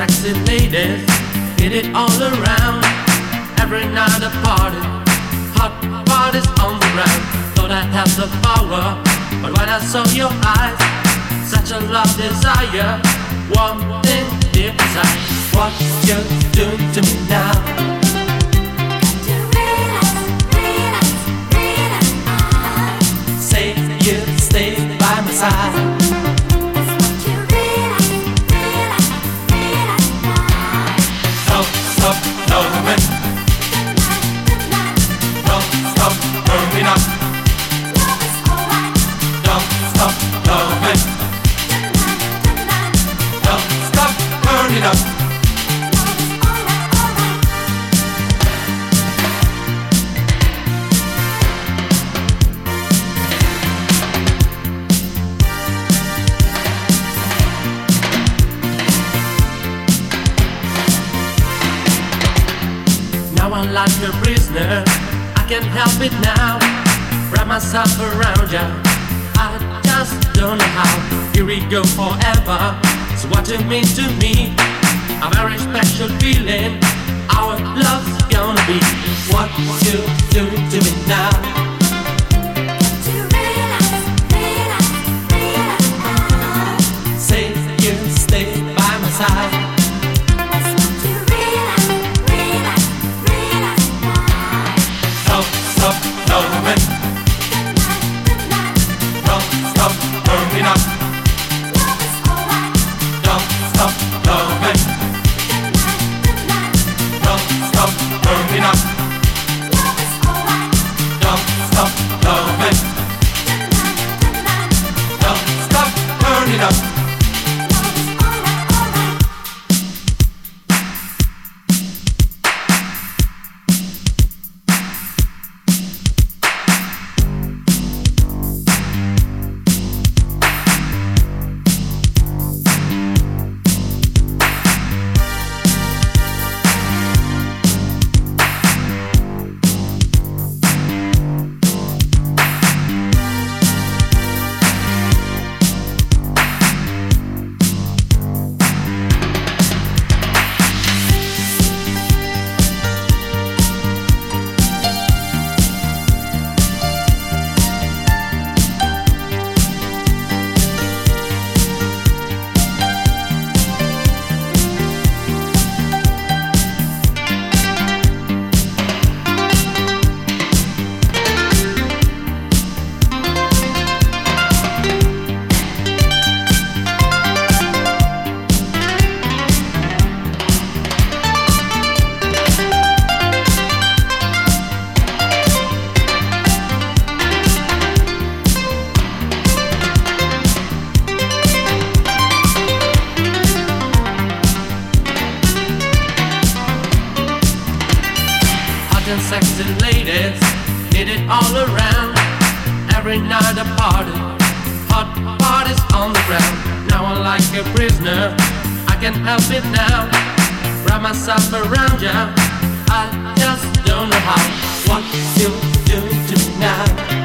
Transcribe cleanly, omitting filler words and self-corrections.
sexy ladies did it all around. Every night a party, hot parties on the ground. Thought I had the power, but when I saw your eyes, such a love desire, one thing deep inside. What you doing to me now? Say you stay by my side. Don't stop loving. Don't stop burning up. Don't stop loving. Don't stop burning up. I'm like a prisoner, I can't help it now. Wrap myself around you, I just don't know how. Here we go forever, so what you mean to me? A very special feeling, our love's gonna be. What you doing to me now? Say you stay by my side. Loving. Don't stop burning up. Don't stop loving. Don't stop burning up. Don't stop loving. Don't stop burning up. Sexy ladies did it all around. Every night a party, hot parties on the ground. Now I'm like a prisoner, I can't help it now. Wrap myself around you, I just don't know how. What you doing to me now?